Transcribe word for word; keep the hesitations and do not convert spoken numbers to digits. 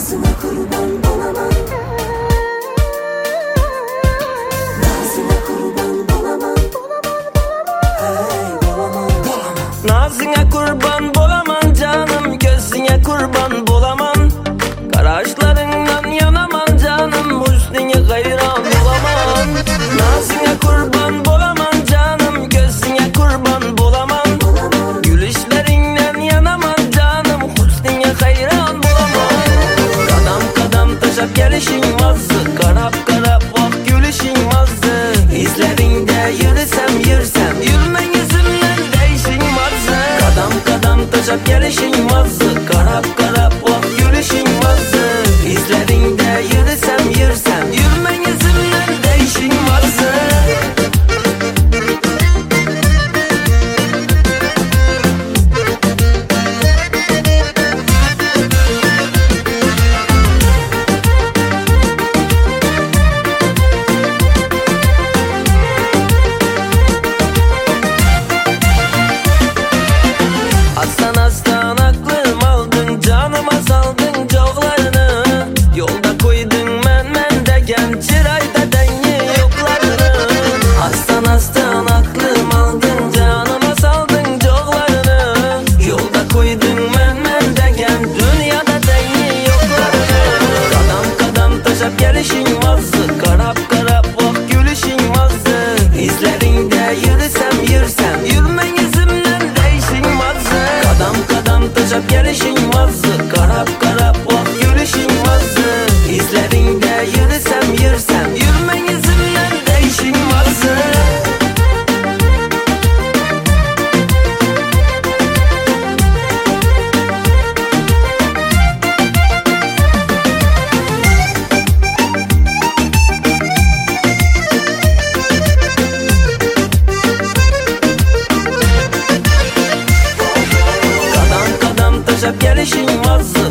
Nazına kurban olamam. Nazına kurban olamam. Hey olamam. Nazına kurban bolamam canım, gözüne kurban bolamam. Karajlarından yanamam canım, hüsnüne hayran olamam. Nazına kurban bolamam canım, gözüne kurban bolamam. Gülüşlerinden yanamam canım, hüsnüne hayran bolamam. Kadam kadam taşıp gelişin vazı, karap karap bak gülüşün vazı. İzlerinde yürüsem yürüsem, yürümen yüzümden değişin vazı. Kadam kadam taşıp gelişin vazı, karap karap bak gülüşün vazı. İzlerinde yürüsem yürüsem, yürümen yüzümden değişin vazı. Aslan aslan aklım aldın, canıma saldın çoklarını. Yolda koydun men men degen, çırayda dengi yoklarını. Aslan aslan aklım aldın, canıma saldın çoklarını. Yolda koydun men men degen, dünyada dengi yoklarını. Kadam kadam taşıp gelişin vazı, karap karap bak gülüşün vazı. İzlerinde yürüsem yürüsem, yürümen yüzümden değişin vazı. Kadam kadam taşıp gelişin vazı, karap karap bak gülüşün vazı. İzlerinde yürüsem yürüsem, yürümen yüzümden değişin vazı. Kadam kadam taşıp gelişin vazı,